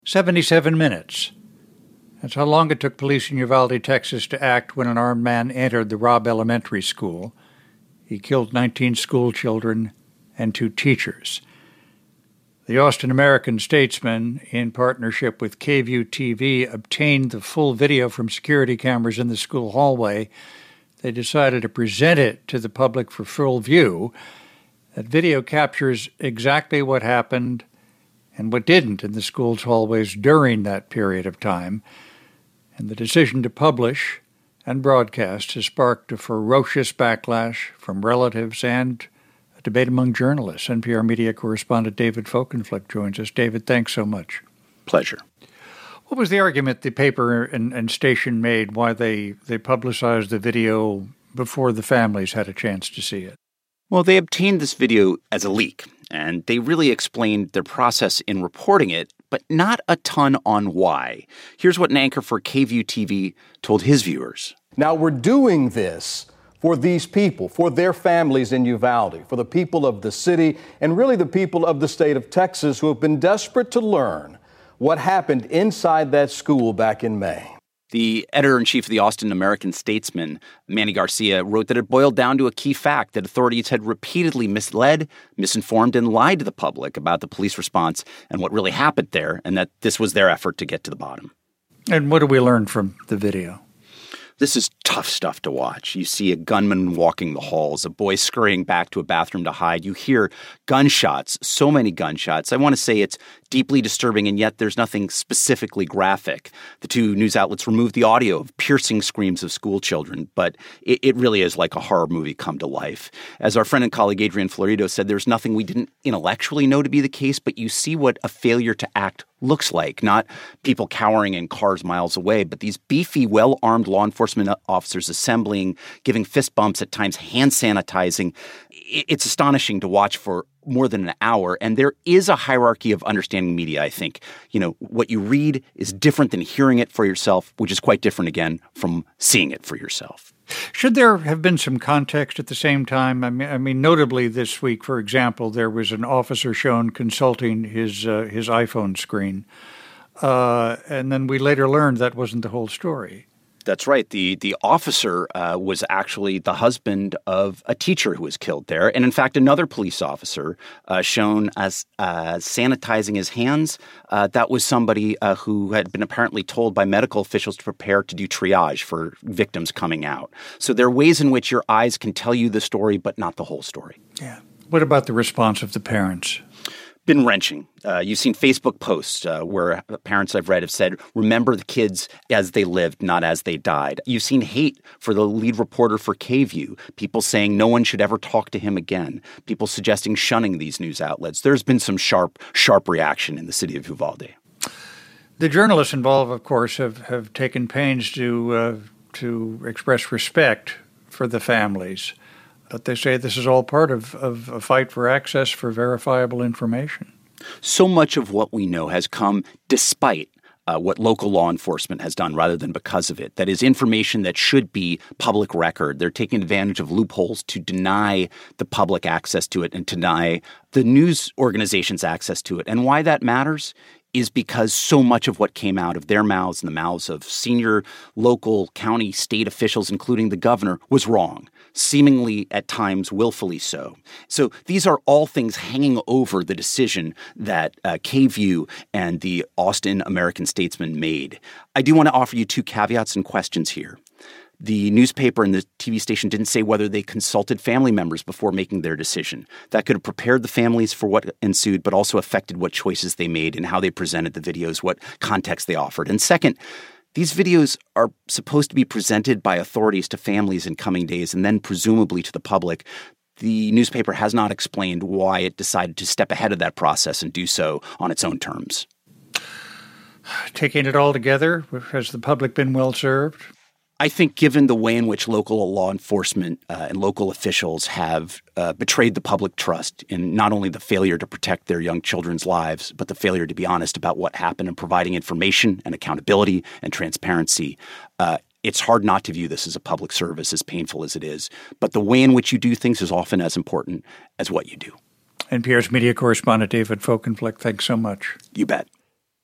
77 minutes. That's how long it took police in Uvalde, Texas, to act when an armed man entered the Robb Elementary School. He killed 19 school children and 2 teachers. The Austin American-Statesman, in partnership with KVUE TV, obtained the full video from security cameras in the school hallway. They decided to present it to the public for full view. That video captures exactly what happened and what didn't in the school's hallways during that period of time. And the decision to publish and broadcast has sparked a ferocious backlash from relatives and a debate among journalists. NPR media correspondent David Folkenflik joins us. David, thanks so much. Pleasure. What was the argument the paper and station made why they publicized the video before the families had a chance to see it? Well, they obtained this video as a leak, and they really explained their process in reporting it, but not a ton on why. Here's what an anchor for KVUE TV told his viewers. Now, we're doing this for these people, for their families in Uvalde, for the people of the city, and really the people of the state of Texas who have been desperate to learn what happened inside that school back in May. The editor-in-chief of the Austin American-Statesman, Manny Garcia, wrote that it boiled down to a key fact that authorities had repeatedly misled, misinformed, and lied to the public about the police response and what really happened there, and that this was their effort to get to the bottom. And what do we learn from the video? This is tough stuff to watch. You see a gunman walking the halls, a boy scurrying back to a bathroom to hide. You hear gunshots, so many gunshots. I want to say it's deeply disturbing, and yet there's nothing specifically graphic. The 2 news outlets removed the audio of piercing screams of school children, but it really is like a horror movie come to life. As our friend and colleague Adrian Florido said, there's nothing we didn't intellectually know to be the case, but you see what a failure to act looks like. Not people cowering in cars miles away, but these beefy, well-armed law enforcement officers assembling, giving fist bumps, at times hand sanitizing. It's astonishing to watch for more than an hour, and there is a hierarchy of understanding media, I think. You know, what you read is different than hearing it for yourself, which is quite different, again, from seeing it for yourself. Should there have been some context at the same time? I mean, notably this week, for example, there was an officer shown consulting his iPhone screen, and then we later learned that wasn't the whole story. That's right. The officer was actually the husband of a teacher who was killed there. And in fact, another police officer shown as sanitizing his hands, that was somebody who had been apparently told by medical officials to prepare to do triage for victims coming out. So there are ways in which your eyes can tell you the story, but not the whole story. Yeah. What about the response of the parents? Been wrenching. You've seen Facebook posts where parents I've read have said, remember the kids as they lived, not as they died. You've seen hate for the lead reporter for KVUE, people saying no one should ever talk to him again, people suggesting shunning these news outlets. There's been some sharp reaction in the city of Uvalde. The journalists involved, of course, have taken pains to express respect for the families. But they say this is all part of a fight for access for verifiable information. So much of what we know has come despite what local law enforcement has done rather than because of it. That is information that should be public record. They're taking advantage of loopholes to deny the public access to it and deny the news organizations access to it. And why that matters is because so much of what came out of their mouths and the mouths of senior local, county, state officials, including the governor, was wrong, seemingly at times willfully so. So these are all things hanging over the decision that KVUE and the Austin American-Statesman made. I do want to offer you 2 caveats and questions here. The newspaper and the TV station didn't say whether they consulted family members before making their decision. That could have prepared the families for what ensued, but also affected what choices they made and how they presented the videos, what context they offered. And second, these videos are supposed to be presented by authorities to families in coming days and then presumably to the public. The newspaper has not explained why it decided to step ahead of that process and do so on its own terms. Taking it all together, has the public been well served? I think given the way in which local law enforcement and local officials have betrayed the public trust in not only the failure to protect their young children's lives, but the failure to be honest about what happened and providing information and accountability and transparency, it's hard not to view this as a public service, as painful as it is. But the way in which you do things is often as important as what you do. NPR's media correspondent David Folkenflik, thanks so much. You bet.